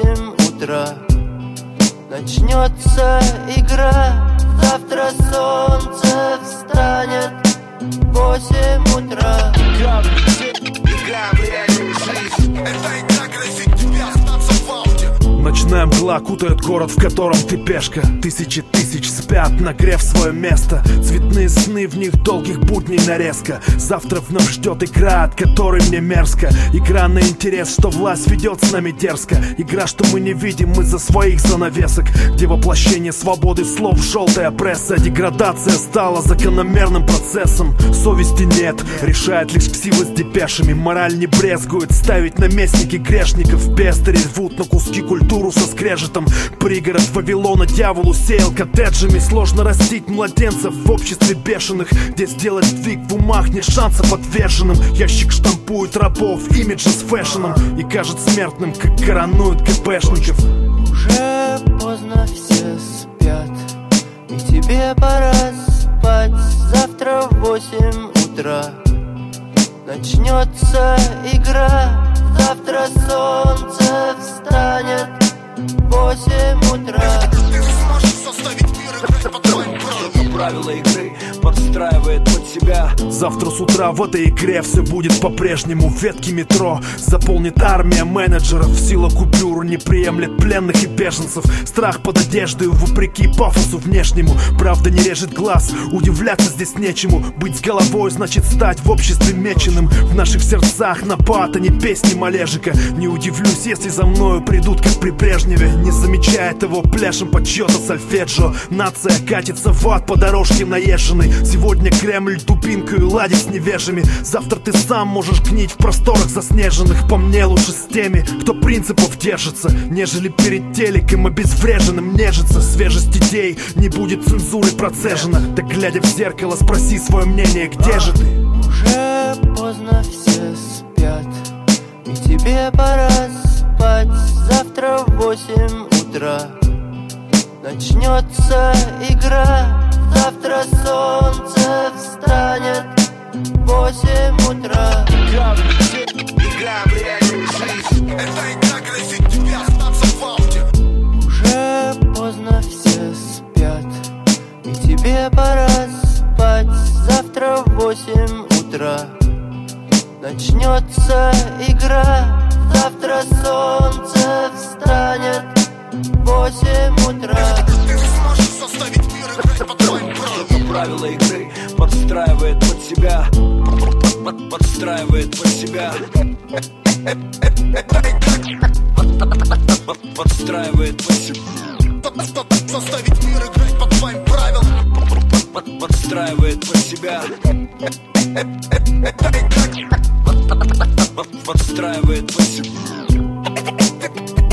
8 утра. Начнется игра, завтра солнце встанет в 8 утра. Игра в реальную жизнь. Это игра грозит тебе остаться в ауте. Ночная мгла кутает город, в котором ты пешка. Тысячи тысяч спят, нагрев свое место. Цветные сны, в них долгих будней нарезка. Завтра вновь ждет игра, от которой мне мерзко. Игра на интерес, что власть ведет с нами дерзко. Игра, что мы не видим из-за своих занавесок, где воплощение свободы слов желтая пресса. Деградация стала закономерным процессом. Совести нет, решает лишь ксивы с депешами. Мораль не брезгует ставить наместники грешников. Пестыри рвут на куски культуру со скрежетом. Пригород Вавилона дьявол усеял коттеджами. Сложно растить младенцев в обществе бешеных, где сделать сдвиг в умах нет шансов отверженным. Ящик штампует рабов, имиджи с фэшеном, и кажется смертным, как коронуют ГПшников. Уже поздно, все спят, и тебе пора спать. Завтра в 8 утра начнется игра. Завтра солнце встанет в 8 утра. Ты не сможешь заставить мир играть по твоим правилам. Правила игры подстраивает под себя. Завтра с утра в этой игре все будет по-прежнему. Ветки метро заполнит армия менеджеров. Сила купюр не приемлет пленных и беженцев. Страх под одеждой вопреки пафосу внешнему. Правда не режет глаз, удивляться здесь нечему. Быть с головой значит стать в обществе меченым. В наших сердцах напад, а не песни Малежика. Не удивлюсь, если за мною придут, как при Брежневе. Не замечая того, пляшем под чьё-то сольфеджио. Нация катится в ад по дорожке наезженной. Сегодня Кремль дубинкою ладит с невежами. Завтра ты сам можешь гнить в просторах заснеженных. По мне лучше с теми, кто принципов держится, нежели перед телеком обезвреженным нежится. Свежесть идей не будет цензурой процежена. Так глядя в зеркало, спроси свое мнение, где же ты? Уже поздно, все спят, и тебе пора спать. Завтра в 8 утра начнется игра. Завтра солнце встанет в 8 утра. Игра в реальную жизнь. Это игра грозит тебе остаться в ауте. Уже поздно, все спят, и тебе пора спать. Завтра в 8 утра начнется игра. Завтра солнце встанет в 8 утра. Ты не сможешь заставить мир играть по твоим правилам. Правила игры подстраивает под себя. Подстраивает под себя. Подстраивает под себя. Заставить мир играть по твоим правилам. Подстраивает под себя. Подстраивает под себя.